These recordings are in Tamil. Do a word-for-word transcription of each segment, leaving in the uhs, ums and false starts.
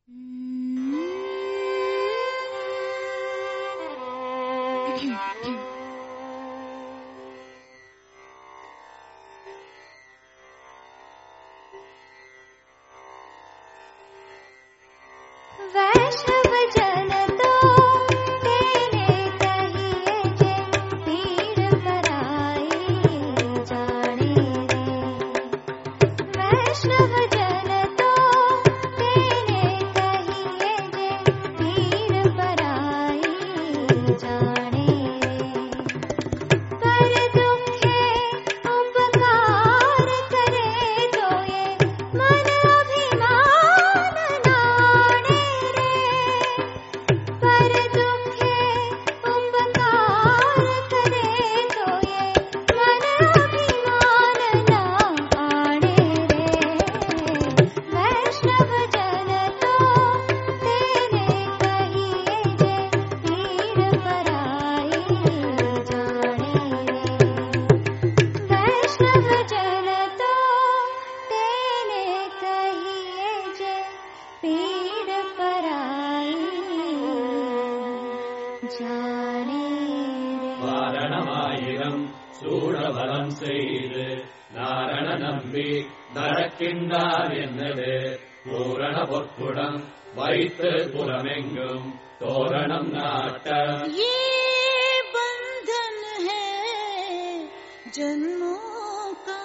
வாரணமாயிரம் சூழவலம் செய்து நாரண நம்பி நடக்கின்றார் என்னது பூரண பொற்குடம் வைத்து புறமெங்கும் தோரணம் நாட்ட बंधन है जन्मों का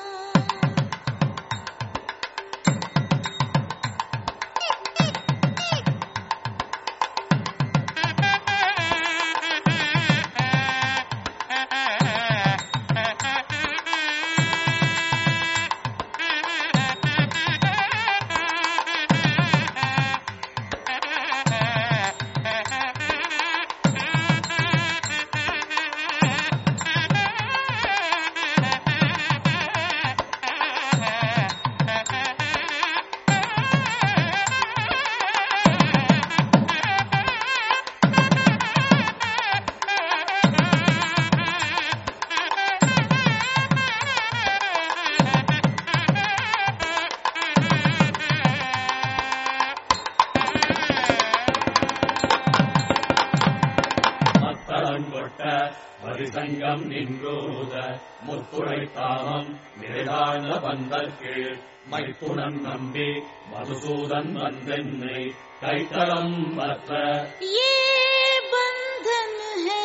பரிசங்கம் நின்றோத முத்துரை தாமம் நிறைதாழ்ந்த பந்தற்கீழ் மைத்துணன் நம்பி மதுசூதன் வந்தென்னை கைத்தளம் பற்ற ये बंधन है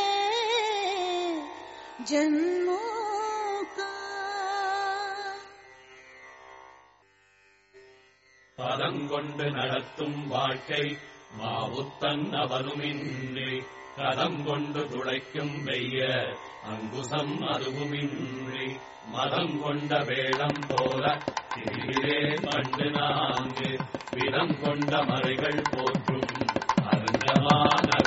जन्मों का பதங்கொண்டு நடத்தும் வாழ்க்கை மாவுத்தன் அவனுமின்றி கதம் கொண்டு துளைக்கும் வெய்ய அங்குசம் அதுவுமின்றி மதம் கொண்ட வேளம் போல திரியிலே கண்டு நான்கு விதம் கொண்ட மறைகள் போற்றும் அருந்தமான